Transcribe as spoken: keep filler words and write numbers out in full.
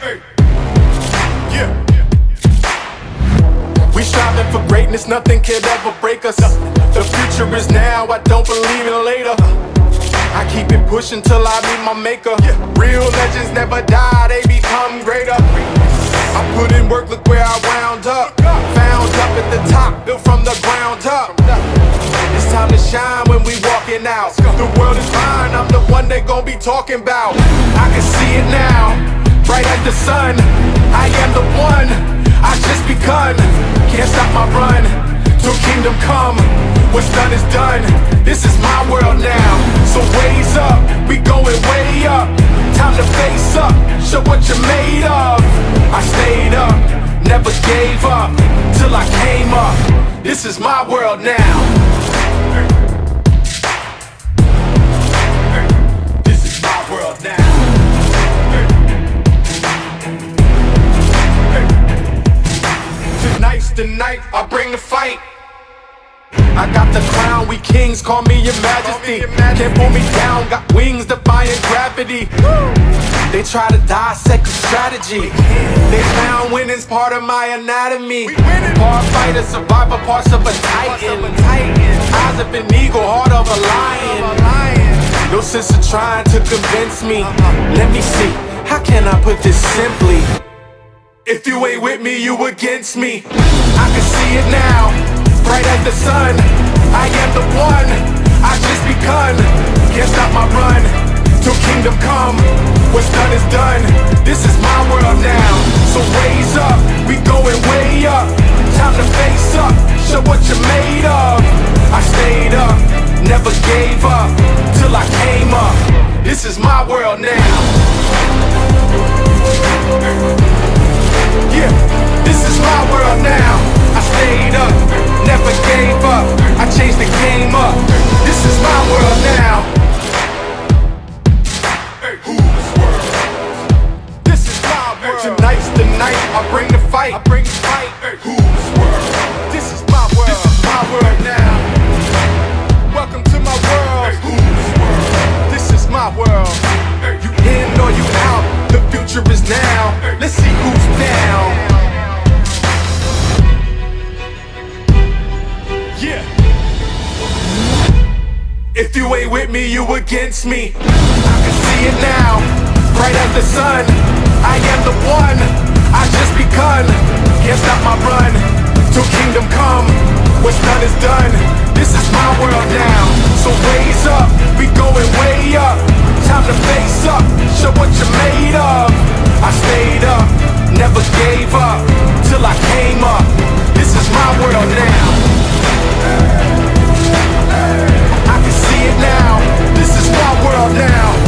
Yeah. We striving for greatness, nothing can ever break us. The future is now, I don't believe in later. I keep it pushing till I meet my maker. Real legends never die, they become greater. I put in work, look where I wound up. Found up at the top, built from the ground up. It's time to shine when we walking out. The world is mine, I'm the one they gon' be talking about. I can see it now, bright as the sun. I am the one, I just begun. Can't stop my run, till kingdom come. What's done is done, this is my world now. So raise up, we going way up. Time to face up, show what you're made of. I stayed up, never gave up, till I came up. This is my world now. This is my world now. Tonight's the night, I bring the fight. I got the crown, we kings, call me your majesty. Can't pull me down, got wings defying gravity. They try to dissect the strategy. They found winning's part of my anatomy. Part fighter, survivor, parts of a titan. Eyes of an eagle, heart of a lion. No sense of trying to convince me. Let me see, how can I put this simply? If you ain't with me, you against me. I can see it now, bright as the sun. I am the one, I just begun. Can't stop my run, till kingdom come. What's done is done, this is my world now. So raise up, we going way up. Time to face up, show what you're made of. I stayed up, never gave up, till I came up. This is my world now. Yeah, this is my world now. I stayed up, never gave up. I changed the game up. This is my world now. Hey, whose world? This is my world. Tonight's the night, I bring the fight. I bring the fight. Hey, whose world? This is my world. This is my world now. Welcome to my world. Hey, whose world? This is my world. Hey, you in or you out? The future is now. Let's see who's down. Yeah. If you ain't with me, you against me. I can see it now, bright as the sun. I am the one, I just begun. Can't stop my run, till kingdom come. What's done is done, this is my world now. So raise up, we going way up. Time to face up, show what you're made of. I stayed up, never gave up, till I came up. This is my world now. I can see it now, this is my world now.